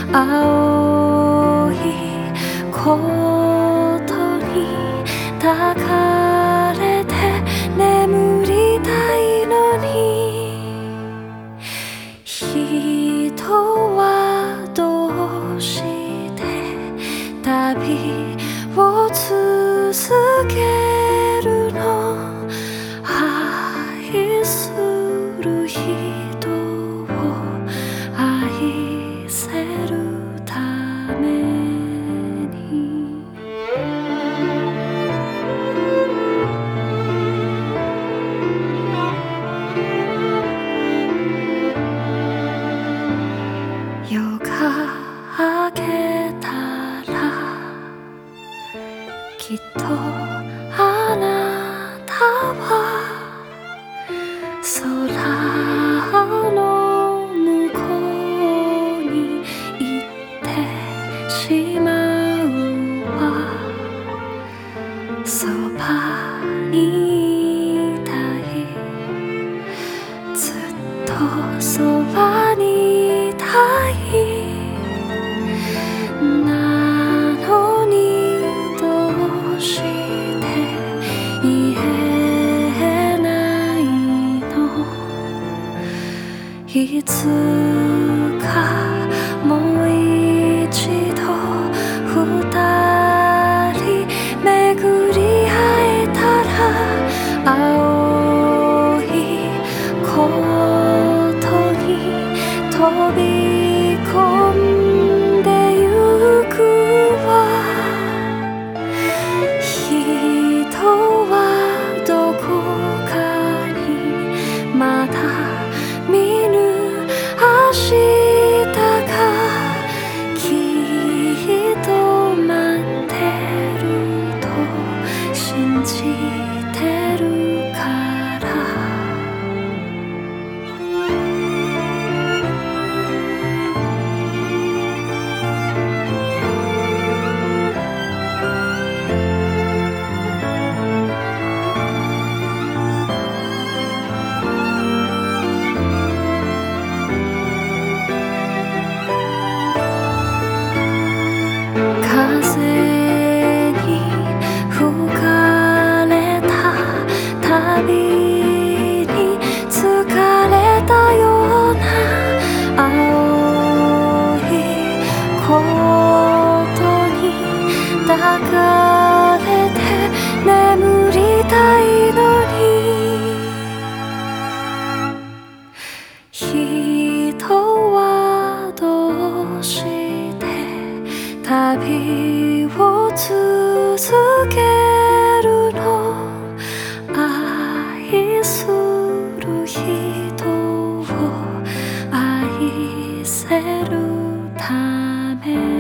青いことに抱かれて眠りたいのに、人はどうして旅を続けるの。愛する人を愛せるために。夜が明けたらきっとあなたは空の向こうに行ってしまうわ。そばにいたい、ずっとそばにいたい。なのにどうして言えないの。いつかもう一度二人巡り会えたら、青いことに飛び込んでゆくわ。人はどこかにまだ見ぬ明日がきっと待ってると信じてるから。風に吹かれた旅に疲れたような、青いことに抱かれて眠りたいのに、人はどうして旅を続けるの。愛する人を愛せるため。